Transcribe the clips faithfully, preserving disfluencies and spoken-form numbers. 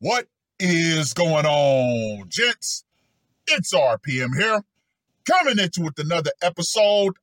What is going on, gents? It's R P M here, coming at you with another episode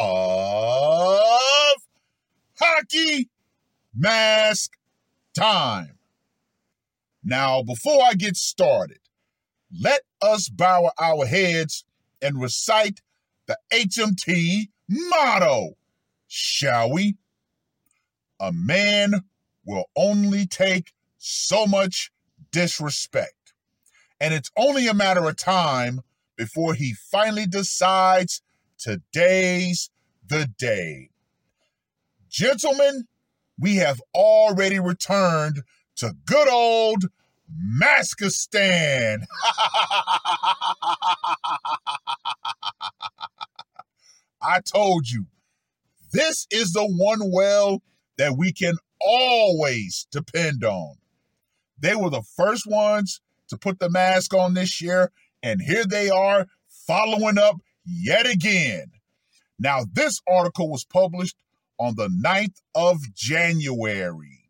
of Hockey Mask Time. Now, before I get started, let us bow our heads and recite the H M T motto, shall we? A man will only take so much disrespect, and it's only a matter of time before he finally decides today's the day. Gentlemen, we have already returned to good old Maskistan. I told you, this is the one well that we can always depend on. They were the first ones to put the mask on this year, and here they are following up yet again. Now, this article was published on the ninth of January.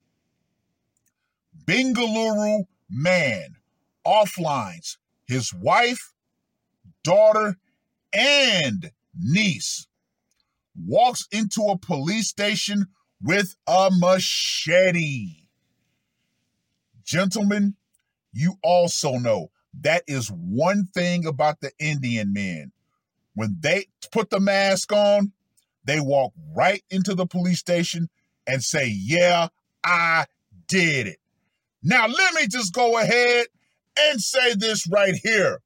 Bengaluru man offlines his wife, daughter, and niece. Walks into a police station with a machete. Gentlemen, you also know that is one thing about the Indian men. When they put the mask on, they walk right into the police station and say, yeah, I did it. Now, let me just go ahead and say this right here.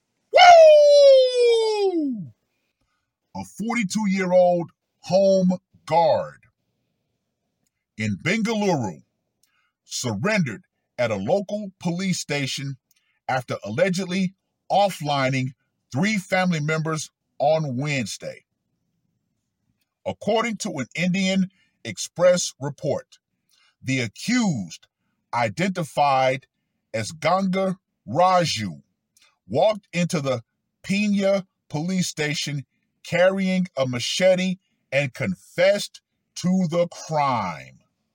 Woo! A forty-two-year-old home guard in Bengaluru surrendered at a local police station after allegedly offlining three family members on Wednesday. According to an Indian Express report, the accused, identified as Ganga Raju, walked into the Pena police station carrying a machete and confessed to the crime.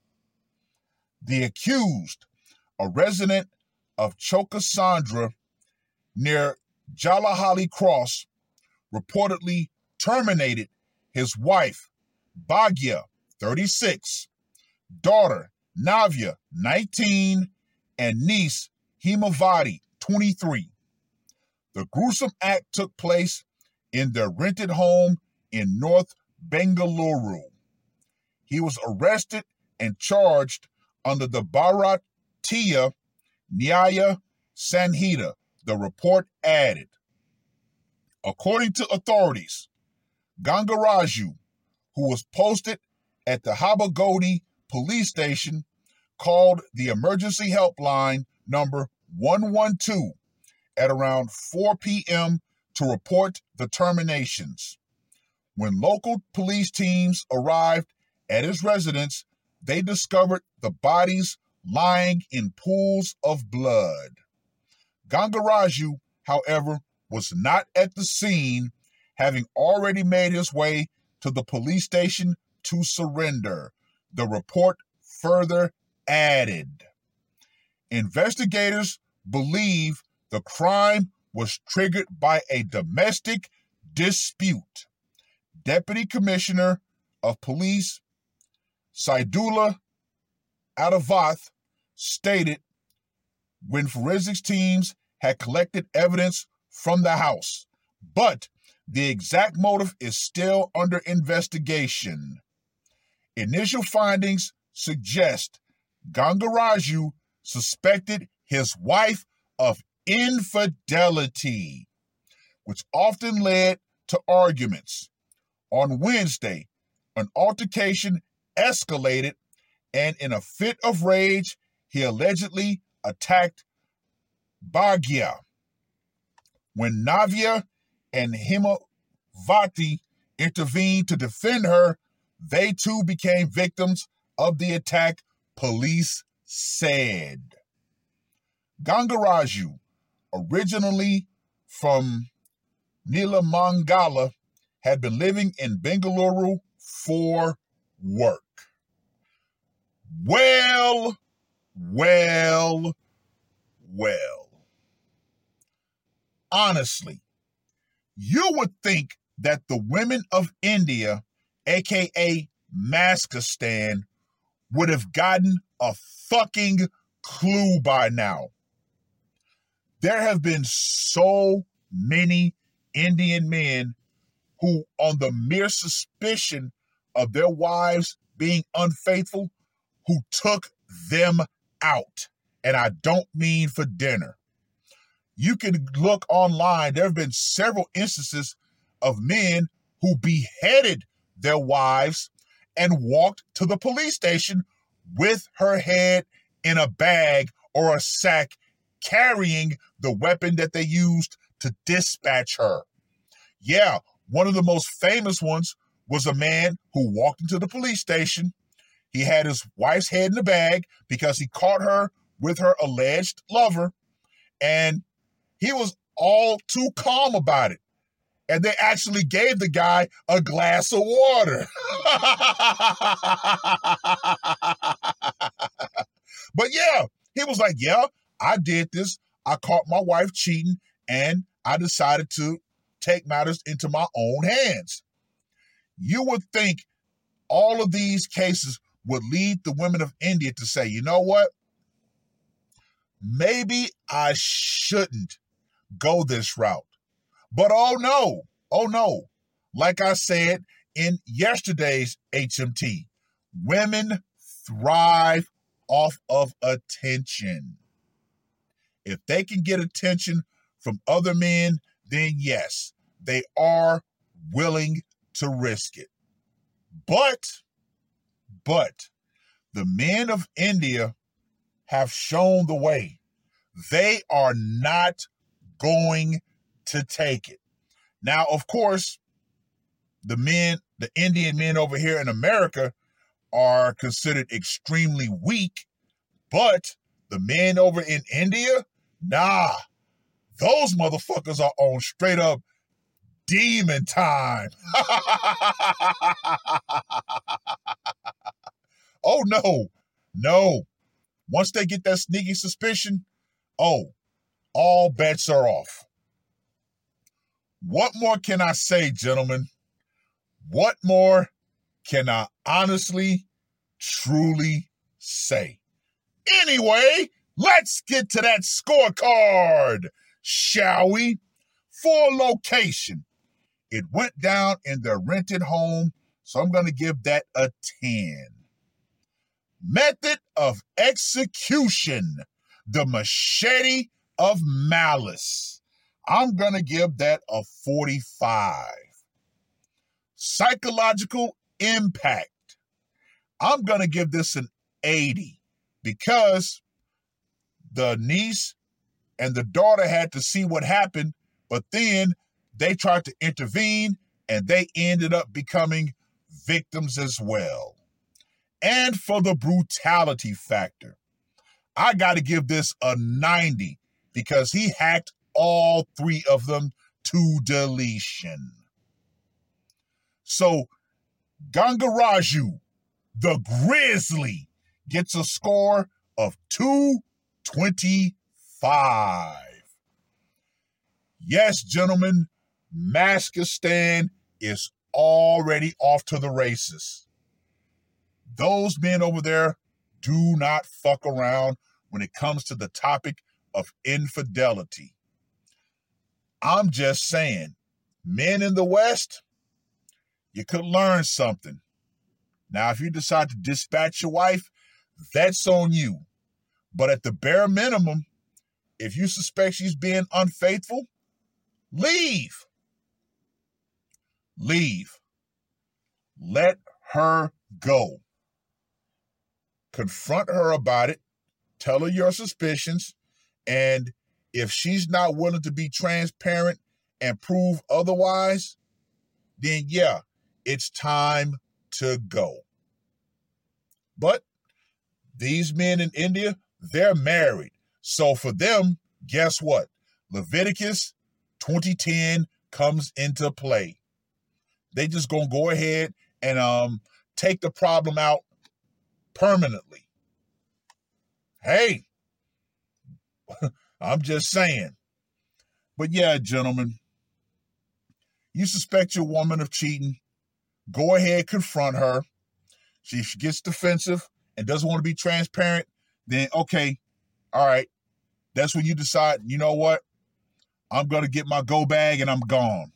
The accused, a resident of Chokasandra near Jalahali Cross, reportedly terminated his wife, Bhagya, thirty-six, daughter, Navya, nineteen, and niece, Himavati, twenty-three. The gruesome act took place in their rented home in North Bengaluru. He was arrested and charged under the Bharatiya Nyaya Sanhita, the report added. According to authorities, Gangaraju, who was posted at the Habagodi police station, called the emergency helpline number one one two at around four p.m. to report the terminations. When local police teams arrived at his residence, they discovered the bodies lying in pools of blood. Gangaraju, however, was not at the scene, having already made his way to the police station to surrender. The report further added. Investigators believe the crime was triggered by a domestic dispute. Deputy Commissioner of Police Saidullah Adavath stated when forensics teams had collected evidence from the house, but the exact motive is still under investigation. Initial findings suggest Gangaraju suspected his wife of infidelity, which often led to arguments. On Wednesday, an altercation escalated, and in a fit of rage, he allegedly attacked Bhagya. When Navya and Himavati intervened to defend her, they too became victims of the attack, police said. Gangaraju, originally from Neelamangala, had been living in Bengaluru for work. Well, well, well. Honestly, you would think that the women of India, aka Maskistan, would have gotten a fucking clue by now. There have been so many Indian men who, on the mere suspicion of their wives being unfaithful, who took them out. And I don't mean for dinner. You can look online. There have been several instances of men who beheaded their wives and walked to the police station with her head in a bag or a sack, carrying the weapon that they used to dispatch her. Yeah, one of the most famous ones was a man who walked into the police station. He had his wife's head in the bag because he caught her with her alleged lover, and he was all too calm about it. And they actually gave the guy a glass of water. But yeah, he was like, yeah, I did this. I caught my wife cheating, and I decided to take matters into my own hands. You would think all of these cases would lead the women of India to say, you know what? Maybe I shouldn't go this route. But oh no, oh no. Like I said in yesterday's H M T, women thrive off of attention. If they can get attention from other men, then yes, they are willing to risk it. But, but, the men of India have shown the way. They are not going to take it. Now, of course, the men, the Indian men over here in America are considered extremely weak, but the men over in India, nah, those motherfuckers are on straight up demon time. Oh no, no. Once they get that sneaky suspicion, oh, all bets are off. What more can I say, gentlemen? What more can I honestly, truly say? Anyway, let's get to that scorecard, shall we? For location, it went down in their rented home, so I'm going to give that a ten. Method of execution, the machete of malice. I'm going to give that a forty-five. Psychological impact. I'm going to give this an eighty because the niece and the daughter had to see what happened, but then they tried to intervene and they ended up becoming victims as well. And for the brutality factor, I got to give this a ninety because he hacked all three of them to deletion. So Gangaraju, the Grizzly, gets a score of two twenty-five. Yes, gentlemen, Maskistan is already off to the races. Those men over there do not fuck around when it comes to the topic of infidelity. I'm just saying, men in the West, you could learn something. Now, if you decide to dispatch your wife, that's on you. But at the bare minimum, if you suspect she's being unfaithful, leave. Leave. Let her go. Confront her about it. Tell her your suspicions. And if she's not willing to be transparent and prove otherwise, then yeah, it's time to go. But these men in India, they're married. So for them, guess what? Leviticus twenty ten comes into play. They just gonna go ahead and um take the problem out permanently. Hey, I'm just saying. But yeah, gentlemen, you suspect your woman of cheating, go ahead, confront her. She, if she gets defensive and doesn't want to be transparent, then okay, all right. That's when you decide, you know what? I'm going to get my go bag and I'm gone.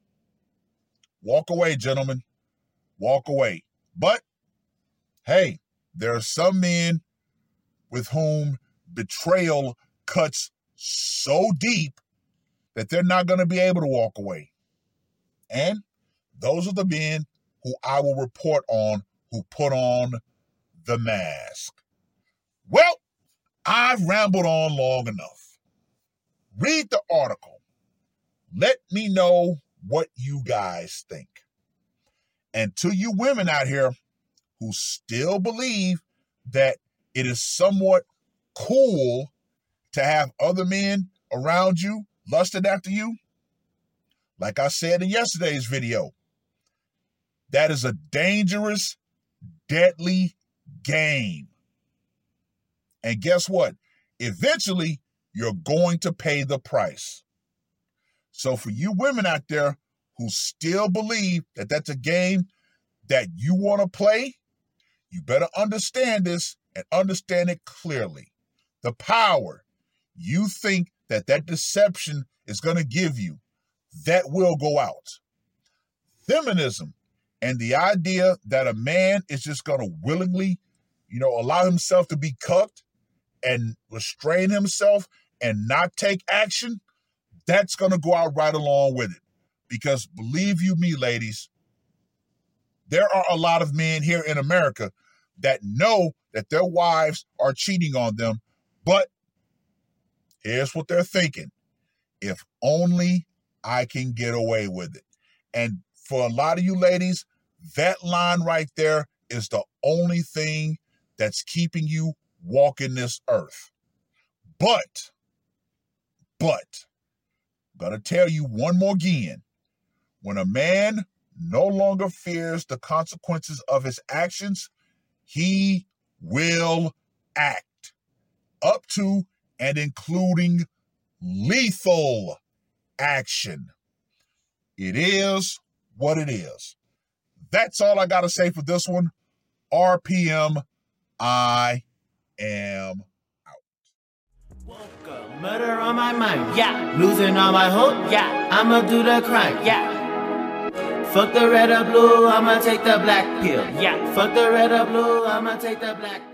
Walk away, gentlemen. Walk away. But, hey, there are some men with whom betrayal cuts so deep that they're not going to be able to walk away. And those are the men who I will report on who put on the mask. Well, I've rambled on long enough. Read the article. Let me know what you guys think. And to you women out here who still believe that it is somewhat cool to have other men around you lusted after you, like I said in yesterday's video, that is a dangerous, deadly game. And guess what? Eventually, you're going to pay the price. So for you women out there who still believe that that's a game that you want to play, you better understand this and understand it clearly. The power you think that that deception is going to give you, that will go out. Feminism and the idea that a man is just going to willingly, you know, allow himself to be cucked and restrain himself and not take action, that's going to go out right along with it. Because believe you me, ladies, there are a lot of men here in America that know that their wives are cheating on them, but here's what they're thinking. If only I can get away with it. And for a lot of you ladies, that line right there is the only thing that's keeping you walking this earth. But, but, I'm going to tell you one more again. When a man no longer fears the consequences of his actions, he will act up to and including lethal action. It is what it is. That's all I got to say for this one. R P M, I am out. Woke up, murder on my mind, yeah. Losing all my hope, yeah. I'ma do the crime, yeah. Fuck the red or blue, I'ma take the black pill, yeah. Fuck the red or blue, I'ma take the black pill.